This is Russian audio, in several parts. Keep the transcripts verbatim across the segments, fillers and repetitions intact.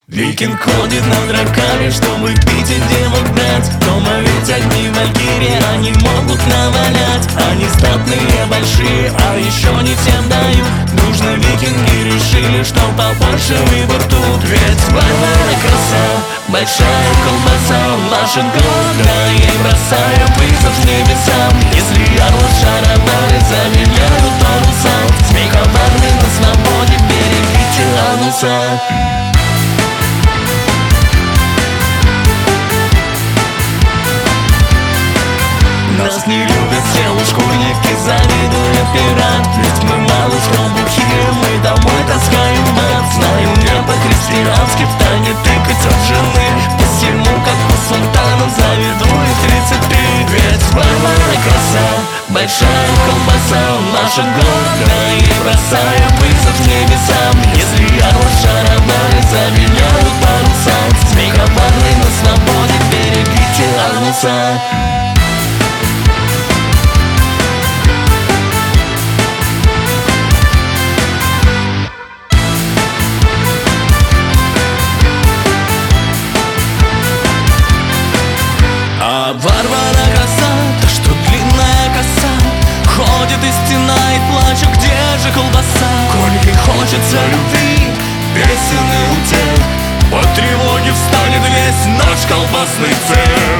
Викинг ходит над раками, чтобы пить и девок брать. Дома ведь одни валькирии, они могут навалять. Они статные, большие, а еще не всем дают. Нужно, викинги решили, что побольше выбор тут. Ведь Варвара краса, большая колбаса, машет глотка, ей бросая вызов небесам. Если орлы шаровары заменяют паруса, змей коварный на свободе, берегите ануса. Нас не любят все ушкурники, завидуют пират. Ведь мы мало что бухие, мы домой таскаем мат. Знаю, не по-христиански втайне тыкать от жены. Посему, как по султанам, завидует тридцать три. Ведь Варвара краса, большая колбаса, машет глотка, ей бросая вызов небесам. Если орлы шаровары заменяют паруса, змей коварный на свободе, берегите ануса. А Варвара краса, та что длинная коса, ходит и стенает, плачет, где же колбаса? Коль ей хочется любви, песен и утех, по тревоге встанет весь наш колбасный цех.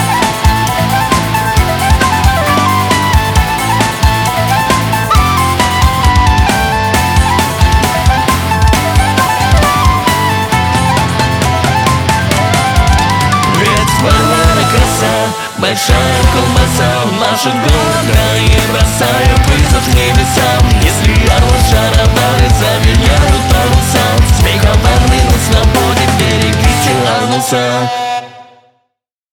Большая колбаса, машет глотка, ей бросая вызов небесам. Если орлы шаровары заменяют паруса, змей коварный на свободе, берегите ануса.